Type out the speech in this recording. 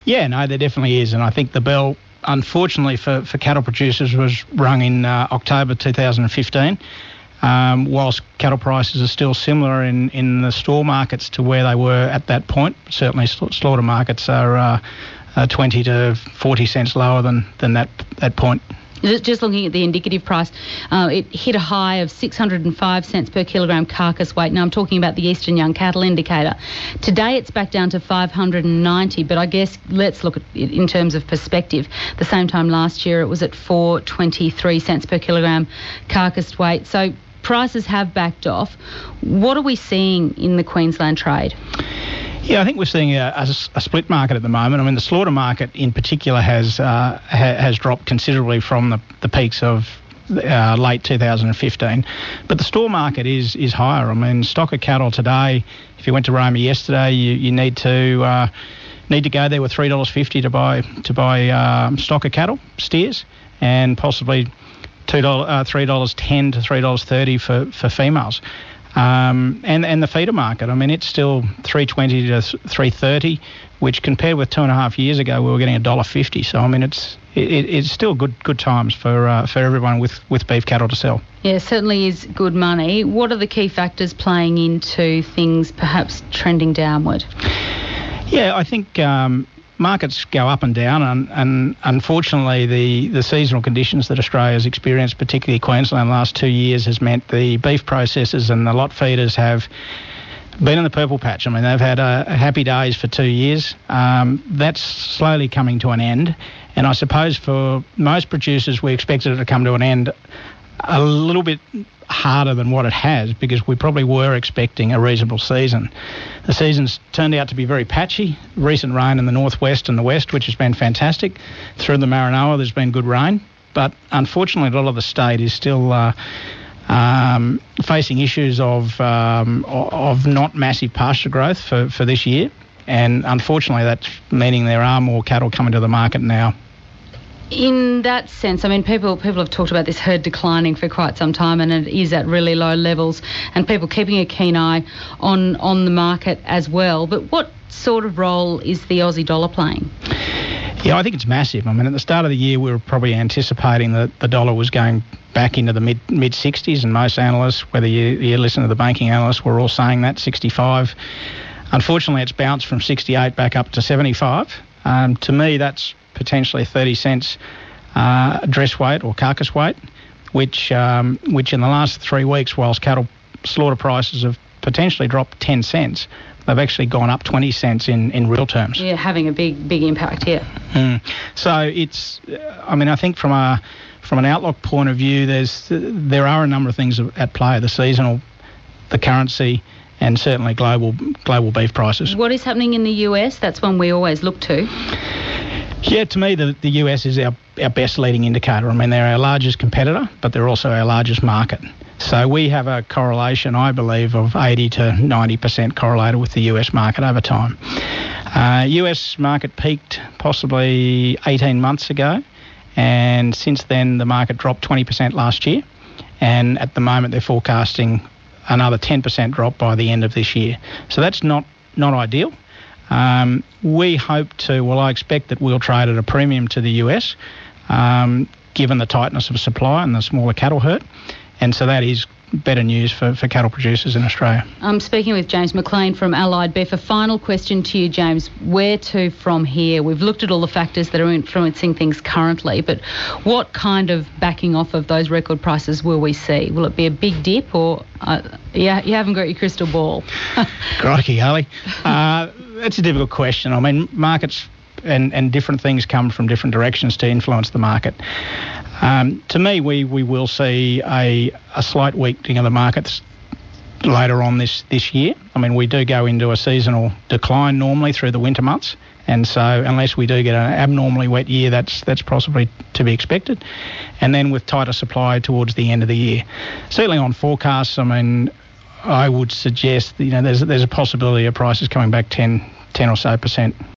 Yeah, no, there definitely is. And I think the bell, unfortunately for cattle producers, was rung in October 2015. Whilst cattle prices are still similar in the store markets to where they were at that point, certainly slaughter markets are 20 to 40 cents lower than that point. Just looking at the indicative price, it hit a high of 605 cents per kilogram carcass weight. Now I'm talking about the Eastern Young Cattle Indicator. Today it's back down to 590, but I guess let's look at it in terms of perspective. The same time last year it was at 423 cents per kilogram carcass weight. So prices have backed off. What are we seeing in the Queensland trade? Yeah, I think we're seeing a split market at the moment. I mean, the slaughter market in particular has dropped considerably from the peaks of late 2015, but the store market is higher. I mean, stock of cattle today, if you went to Roma yesterday, you need to go there with $3.50 to buy stock of cattle, steers, and possibly $3.10 to $3.30 for females. And the feeder market, I mean, it's still $3.20 to $3.30, which compared with 2.5 years ago, we were getting $1.50. So I mean, it's still good times for everyone with beef cattle to sell. Yeah, certainly is good money. What are the key factors playing into things perhaps trending downward? Yeah, I think markets go up and down, and unfortunately the seasonal conditions that Australia's experienced, particularly Queensland, the last 2 years has meant the beef processors and the lot feeders have been in the purple patch. I mean, they've had happy days for 2 years. That's slowly coming to an end, and I suppose for most producers we expected it to come to an end a little bit harder than what it has, because we probably were expecting a reasonable season. The season's turned out to be very patchy. Recent rain in the northwest and the west, which has been fantastic. Through the Maranoa there's been good rain, but unfortunately a lot of the state is still facing issues of not massive pasture growth for this year, and unfortunately that's meaning there are more cattle coming to the market now. In that sense, I mean, people have talked about this herd declining for quite some time, and it is at really low levels, and people keeping a keen eye on the market as well. But what sort of role is the Aussie dollar playing? Yeah, I think it's massive. I mean, at the start of the year, we were probably anticipating that the dollar was going back into the mid 60s, and most analysts, whether you listen to the banking analysts, were all saying that, 65. Unfortunately, it's bounced from 68 back up to 75. To me, that's potentially 30 cents dress weight or carcass weight, which in the last 3 weeks, whilst cattle slaughter prices have potentially dropped 10 cents, they've actually gone up 20 cents in real terms. Yeah, having a big impact here. So it's, I mean, I think from an outlook point of view, there are a number of things at play: the seasonal, the currency, and certainly global beef prices. What is happening in the US? That's one we always look to. Yeah, to me, the US is our best leading indicator. I mean, they're our largest competitor, but they're also our largest market. So we have a correlation, I believe, of 80 to 90% correlated with the US market over time. US market peaked possibly 18 months ago, and since then the market dropped 20% last year, and at the moment they're forecasting another 10% drop by the end of this year. So that's not ideal. We hope to, well, I expect that we'll trade at a premium to the US, given the tightness of supply and the smaller cattle herd. And so that is better news for cattle producers in Australia. I'm speaking with James McLean from Allied Beef. A final question to you, James. Where to from here? We've looked at all the factors that are influencing things currently, but what kind of backing off of those record prices will we see? Will it be a big dip, or you haven't got your crystal ball? Crikey, Ali. That's a difficult question. I mean, markets and different things come from different directions to influence the market. To me, we will see a slight weakening of the markets later on this year. I mean, we do go into a seasonal decline normally through the winter months, and so unless we do get an abnormally wet year, that's possibly to be expected. And then with tighter supply towards the end of the year. Certainly on forecasts, I mean, I would suggest that, there's a possibility of prices coming back 10 or so %.